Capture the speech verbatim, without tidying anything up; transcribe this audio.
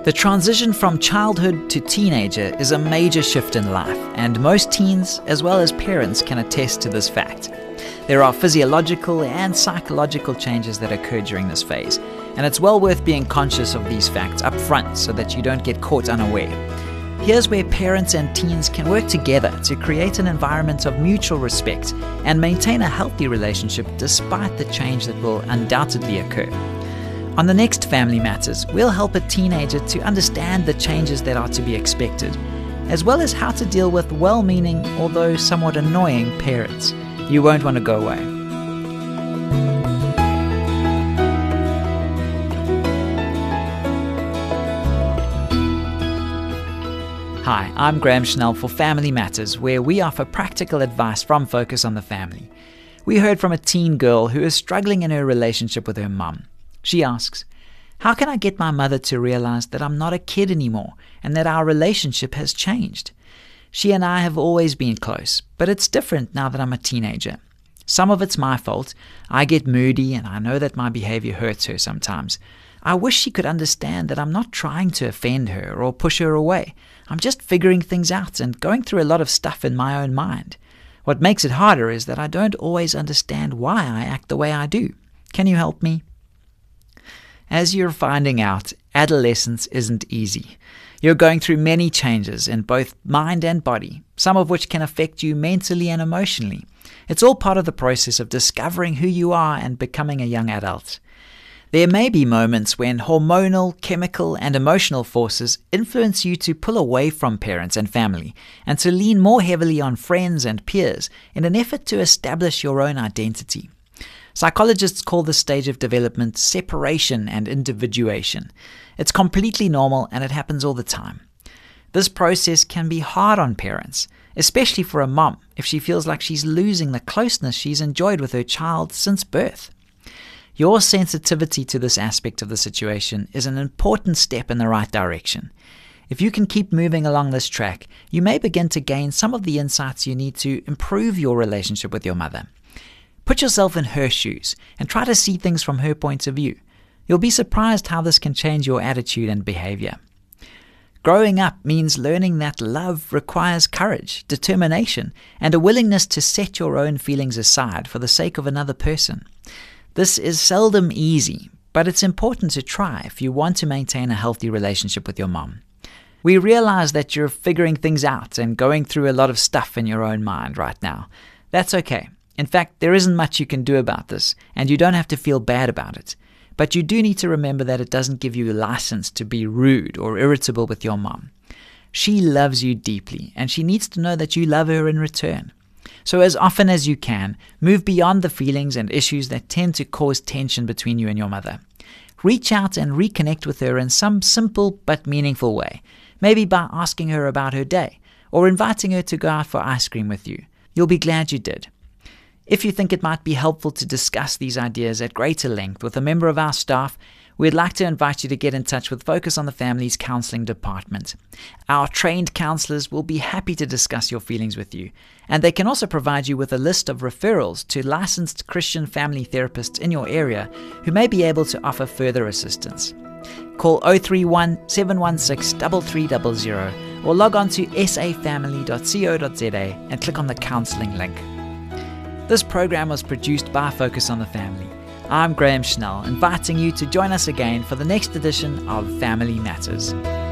The transition from childhood to teenager is a major shift in life, and most teens, as well as parents, can attest to this fact. There are physiological and psychological changes that occur during this phase, and it's well worth being conscious of these facts up front so that you don't get caught unaware. Here's where parents and teens can work together to create an environment of mutual respect and maintain a healthy relationship despite the change that will undoubtedly occur. On the next Family Matters, we'll help a teenager to understand the changes that are to be expected, as well as how to deal with well-meaning, although somewhat annoying, parents. You won't want to go away. Hi, I'm Graham Schnell for Family Matters, where we offer practical advice from Focus on the Family. We heard from a teen girl who is struggling in her relationship with her mum. She asks, "How can I get my mother to realize that I'm not a kid anymore and that our relationship has changed? She and I have always been close, but it's different now that I'm a teenager. Some of it's my fault. I get moody and I know that my behavior hurts her sometimes. I wish she could understand that I'm not trying to offend her or push her away. I'm just figuring things out and going through a lot of stuff in my own mind. What makes it harder is that I don't always understand why I act the way I do. Can you help me?" As you're finding out, adolescence isn't easy. You're going through many changes in both mind and body, some of which can affect you mentally and emotionally. It's all part of the process of discovering who you are and becoming a young adult. There may be moments when hormonal, chemical, and emotional forces influence you to pull away from parents and family and to lean more heavily on friends and peers in an effort to establish your own identity. Psychologists call this stage of development separation and individuation. It's completely normal and it happens all the time. This process can be hard on parents, especially for a mom if she feels like she's losing the closeness she's enjoyed with her child since birth. Your sensitivity to this aspect of the situation is an important step in the right direction. If you can keep moving along this track, you may begin to gain some of the insights you need to improve your relationship with your mother. Put yourself in her shoes and try to see things from her point of view. You'll be surprised how this can change your attitude and behavior. Growing up means learning that love requires courage, determination, and a willingness to set your own feelings aside for the sake of another person. This is seldom easy, but it's important to try if you want to maintain a healthy relationship with your mom. We realize that you're figuring things out and going through a lot of stuff in your own mind right now. That's okay. In fact, there isn't much you can do about this, and you don't have to feel bad about it. But you do need to remember that it doesn't give you a license to be rude or irritable with your mom. She loves you deeply, and she needs to know that you love her in return. So as often as you can, move beyond the feelings and issues that tend to cause tension between you and your mother. Reach out and reconnect with her in some simple but meaningful way, maybe by asking her about her day, or inviting her to go out for ice cream with you. You'll be glad you did. If you think it might be helpful to discuss these ideas at greater length with a member of our staff, we'd like to invite you to get in touch with Focus on the Family's counseling department. Our trained counselors will be happy to discuss your feelings with you, and they can also provide you with a list of referrals to licensed Christian family therapists in your area who may be able to offer further assistance. Call zero three one, seven one six, three three zero zero or log on to s a family dot co dot z a and click on the counseling link. This program was produced by Focus on the Family. I'm Graham Schnell, inviting you to join us again for the next edition of Family Matters.